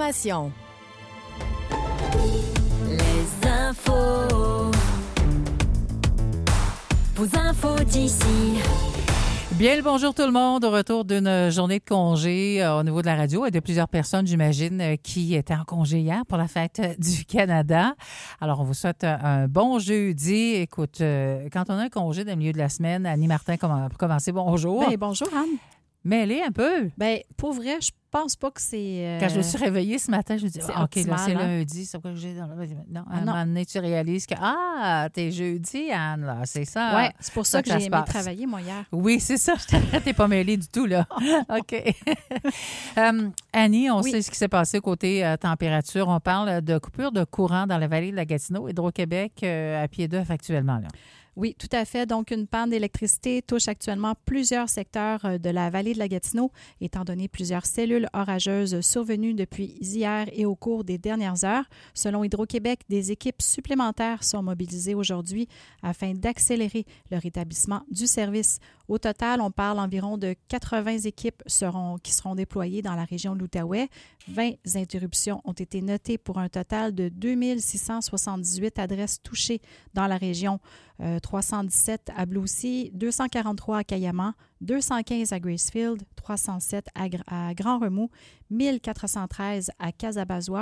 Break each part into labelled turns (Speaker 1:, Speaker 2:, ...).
Speaker 1: Libération.
Speaker 2: Les infos. Vos infos d'ici.
Speaker 3: Bien le bonjour tout le monde, au retour d'une journée de congé au niveau de la radio et de plusieurs personnes, j'imagine, qui étaient en congé hier pour la fête du Canada. Alors, on vous souhaite un bon jeudi. Écoute, quand on a un congé dans le milieu de la semaine, Annie Martin, pour commencer, bonjour.
Speaker 4: Bien, bonjour, Anne.
Speaker 3: Mêlée un peu.
Speaker 4: Bien, pour vrai, je pense pas que c'est...
Speaker 3: Quand je me suis réveillée ce matin, je me dis,
Speaker 4: c'est
Speaker 3: OK,
Speaker 4: optimal,
Speaker 3: là, c'est
Speaker 4: hein?
Speaker 3: lundi. C'est quoi que j'ai dans le... Non, à un
Speaker 4: non.
Speaker 3: moment donné, tu réalises que, t'es jeudi, Anne, là, c'est ça.
Speaker 4: Oui, c'est pour ça que j'ai
Speaker 3: se
Speaker 4: aimé
Speaker 3: passe.
Speaker 4: travailler, moi, hier.
Speaker 3: Oui, c'est ça. T'es pas mêlée du tout, là. OK. Annie, on sait ce qui s'est passé côté température. On parle de coupure de courant dans la vallée de la Gatineau. Hydro-Québec à pied d'œuf actuellement, là.
Speaker 4: Oui, tout à fait. Donc, une panne d'électricité touche actuellement plusieurs secteurs de la vallée de la Gatineau, étant donné plusieurs cellules orageuses survenues depuis hier et au cours des dernières heures. Selon Hydro-Québec, des équipes supplémentaires sont mobilisées aujourd'hui afin d'accélérer le rétablissement du service. Au total, on parle environ de 80 équipes qui seront déployées dans la région de l'Outaouais. 20 interruptions ont été notées pour un total de 2678 adresses touchées dans la région. 317 à Blue-Sea, 243 à Cayama, 215 à Gracefield, 307 à Grand-Remous, 1413 à Casabazois,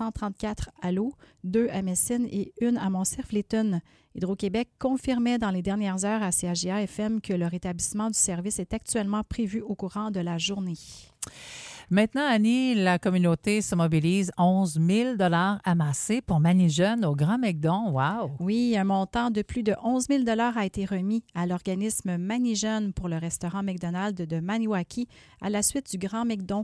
Speaker 4: 134 à L'Eau, 2 à Messine et 1 à Mont-Cerf-Létune. Hydro-Québec confirmait dans les dernières heures à CAGA-FM que le rétablissement du service est actuellement prévu au courant de la journée.
Speaker 3: Maintenant, Annie, la communauté se mobilise 11 000 amassés pour Mani Jeune au Grand McDon. Wow!
Speaker 4: Oui, un montant de plus de 11 000 a été remis à l'organisme Mani Jeune pour le restaurant McDonald's de Maniwaki à la suite du Grand McDon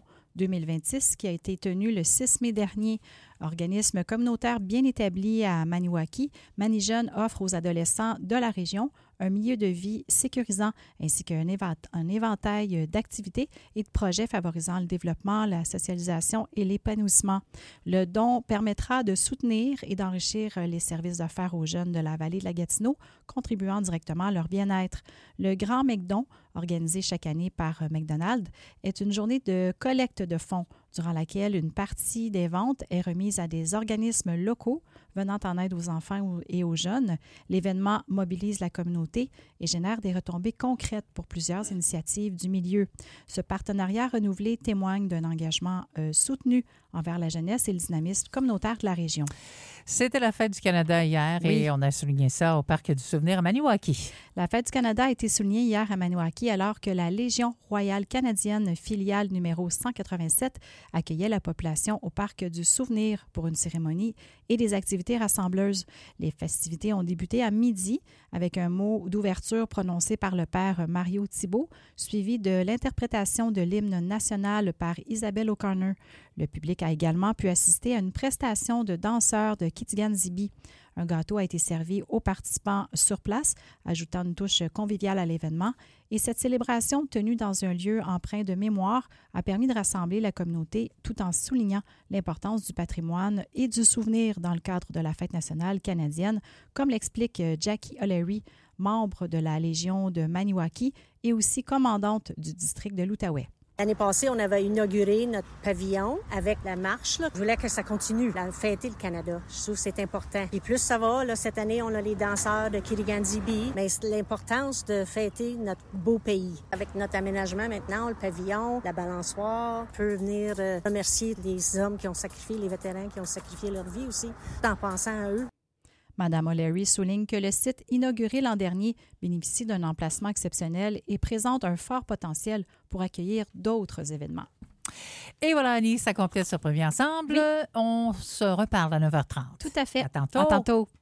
Speaker 4: 2026 qui a été tenu le 6 mai dernier. Organisme communautaire bien établi à Maniwaki, Mani Jeune offre aux adolescents de la région un milieu de vie sécurisant ainsi qu'un éventail d'activités et de projets favorisant le développement, la socialisation et l'épanouissement. Le don permettra de soutenir et d'enrichir les services d'affaires aux jeunes de la vallée de la Gatineau, contribuant directement à leur bien-être. Le Grand McDon, organisé chaque année par McDonald's, est une journée de collecte de fonds durant laquelle une partie des ventes est remise à des organismes locaux venant en aide aux enfants et aux jeunes. L'événement mobilise la communauté et génère des retombées concrètes pour plusieurs initiatives du milieu. Ce partenariat renouvelé témoigne d'un engagement soutenu envers la jeunesse et le dynamisme communautaire de la région.
Speaker 3: C'était la Fête du Canada hier et on a souligné ça au Parc du Souvenir à Maniwaki.
Speaker 4: La Fête du Canada a été soulignée hier à Maniwaki alors que la Légion royale canadienne filiale numéro 187 accueillait la population au Parc du Souvenir pour une cérémonie et des activités rassembleuses. Les festivités ont débuté à midi avec un mot d'ouverture prononcé par le père Mario Thibault, suivi de l'interprétation de l'hymne national par Isabelle O'Connor. Le public a également pu assister à une prestation de danseurs de Kitigan Zibi. Un gâteau a été servi aux participants sur place, ajoutant une touche conviviale à l'événement. Et cette célébration, tenue dans un lieu empreint de mémoire, a permis de rassembler la communauté tout en soulignant l'importance du patrimoine et du souvenir dans le cadre de la Fête nationale canadienne, comme l'explique Jackie O'Leary, membre de la Légion de Maniwaki et aussi commandante du district de l'Outaouais.
Speaker 5: L'année passée, on avait inauguré notre pavillon avec la marche. Je voulais que ça continue, fêter le Canada. Je trouve que c'est important. Et plus ça va, là, cette année, on a les danseurs de Kirigan-Zibi. Mais c'est l'importance de fêter notre beau pays. Avec notre aménagement maintenant, le pavillon, la balançoire, on peut venir remercier les hommes qui ont sacrifié, les vétérans qui ont sacrifié leur vie aussi, en pensant à eux.
Speaker 4: Mme O'Leary souligne que le site inauguré l'an dernier bénéficie d'un emplacement exceptionnel et présente un fort potentiel pour accueillir d'autres événements.
Speaker 3: Et voilà, Annie, ça complète ce premier ensemble. Oui. On se reparle à 9h30.
Speaker 4: Tout à fait.
Speaker 3: À tantôt.
Speaker 4: À tantôt.